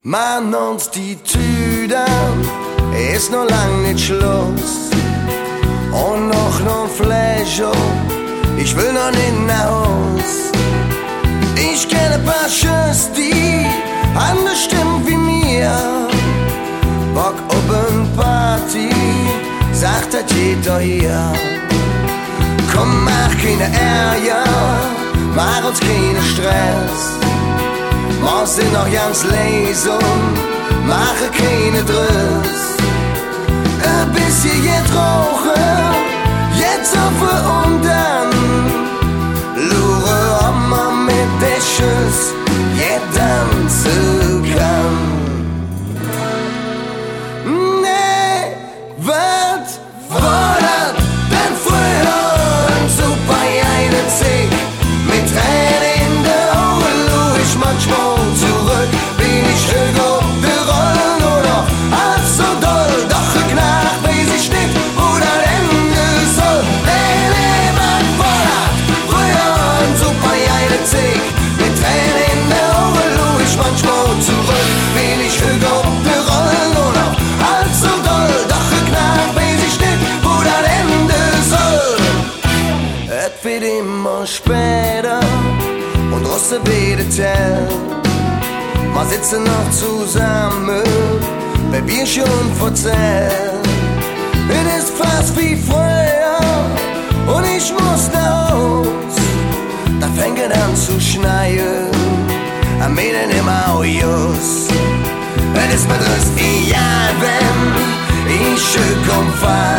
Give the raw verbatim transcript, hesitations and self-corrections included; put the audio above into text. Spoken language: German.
Mann uns die Tüden, ist noch lang nicht Schluss. Und noch noch Fleisch, ich will noch nicht nach Haus. Ich kenne ein paar Schüsse, die anders stimmen wie mir. Bock auf eine Party, sagt das jeder hier. Komm, mach keine Ärger, mach uns keinen Stress. Wir sind noch ganz leise und mache keine Driss. Ein bisschen jetzt rauchen, jetzt auf und dann lure, ob man mit der Schuss jetzt tanzen kann. Nee, was war das denn früher? Ein super einen Zick mit Tränen in der Augen, lu ich manchmal zurück, bin ich höher der Rollen oder als so doll, doch geknackt, weiß ich nicht, wo das Ende soll. Nee, nee, was war das früher? Ein super einen Zick mit Tränen in der Augen, lu ich manchmal zurück, bin ich höher der Rollen oder als so doll, doch geknackt, weiß ich nicht, wo das Ende soll. Es wird immer später und Russe wieder tell. Wir sitzen noch zusammen, weil wir schon verzählen. Es ist fast wie früher und ich muss nach Haus. Da fängt es an zu schneien, am Ende im Autos. Es ist mir das egal, wenn ich komm fahren.